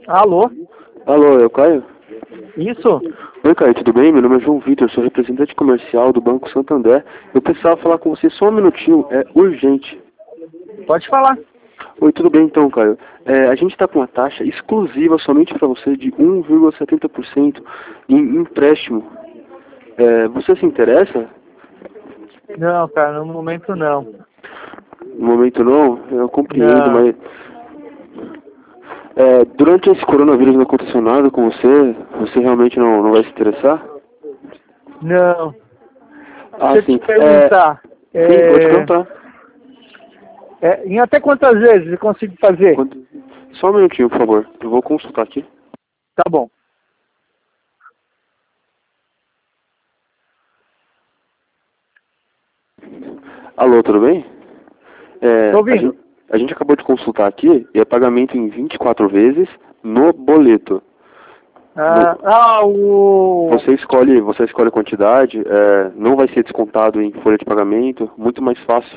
Alô? Alô, é o Caio? Isso? Oi, Caio, tudo bem? Meu nome é João Vitor, sou representante comercial do Banco Santander. Eu precisava falar com você só um minutinho, é urgente. Pode falar. Oi, tudo bem então, Caio? A gente está com uma taxa exclusiva somente para você de 1,70% em empréstimo. Você se interessa? Não, cara, no momento não. No momento não, eu compreendo, Não. mas durante esse coronavírus não aconteceu nada com você? Você realmente não vai se interessar? Não. Ah, Deixa eu sim. te perguntar. Sim, pode perguntar. Em até quantas vezes eu consigo fazer? Só um minutinho, por favor. Eu vou consultar aqui. Tá bom. Alô, tudo bem? Tô ouvindo. A gente acabou de consultar aqui e é pagamento em 24 vezes no boleto. Você escolhe a quantidade, não vai ser descontado em folha de pagamento, muito mais fácil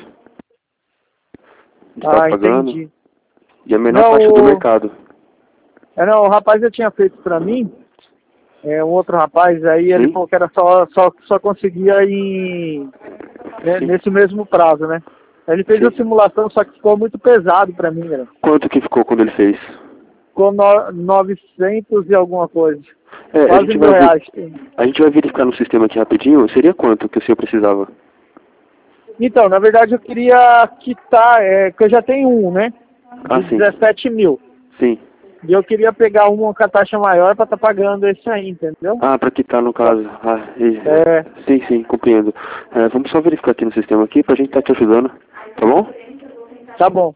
de estar pagando. Entendi. E a menor Não, taxa do mercado. não, o rapaz já tinha feito pra mim, um outro rapaz aí, ele Sim? falou que era só conseguia Sim. nesse mesmo prazo, né? Aí ele fez Sim. a simulação, só que ficou muito pesado pra mim, né? Quanto que ficou quando ele fez? Ficou 900 e alguma coisa. A Quase gente R$ 1.000. a gente vai verificar no sistema aqui rapidinho. Seria quanto que o senhor precisava? Então, na verdade eu queria quitar, que eu já tenho um, né? Ah, De sim. 17 mil. Sim. E eu queria pegar uma com a taxa maior para estar pagando esse aí, entendeu? Ah, para quitar no caso. É, Sim, sim, compreendo. Vamos só verificar aqui no sistema aqui pra gente estar te ajudando, tá bom? tá bom.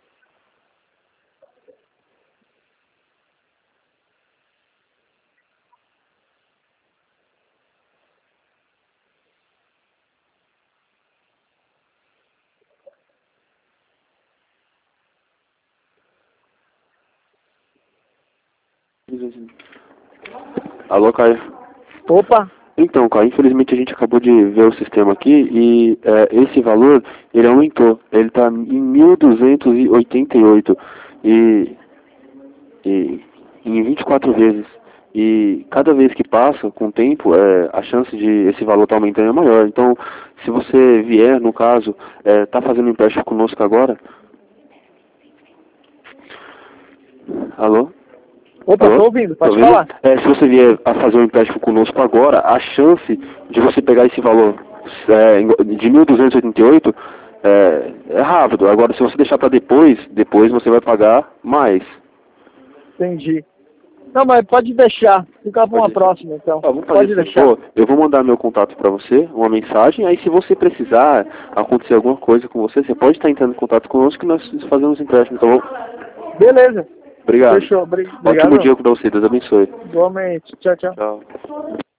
Alô, Caio. Opa, Então, Caio, infelizmente a gente acabou de ver o sistema aqui e esse valor, ele aumentou. Ele está em 1.288 e em 24 vezes. E cada vez que passa, com o tempo, a chance de esse valor estar aumentando é maior. Então, se você vier, no caso, tá fazendo empréstimo conosco agora? Alô? opa, tô Alô? ouvindo, Tá pode ouvindo? falar. Se você vier a fazer um empréstimo conosco agora, a chance de você pegar esse valor de 1.288 é rápido. Agora, se você deixar para depois você vai pagar mais. Entendi. Não, mas pode deixar. Fica para uma Pode. próxima, então. Vamos fazer Pode assim, deixar. eu vou mandar meu contato para você, uma mensagem, aí se você precisar acontecer alguma coisa com você, você pode estar entrando em contato conosco que nós fazemos empréstimo, tá bom? Beleza. Obrigado. Fechou. Ótimo Obrigado. dia para você, Deus abençoe. Igualmente. Tchau, tchau. Tchau.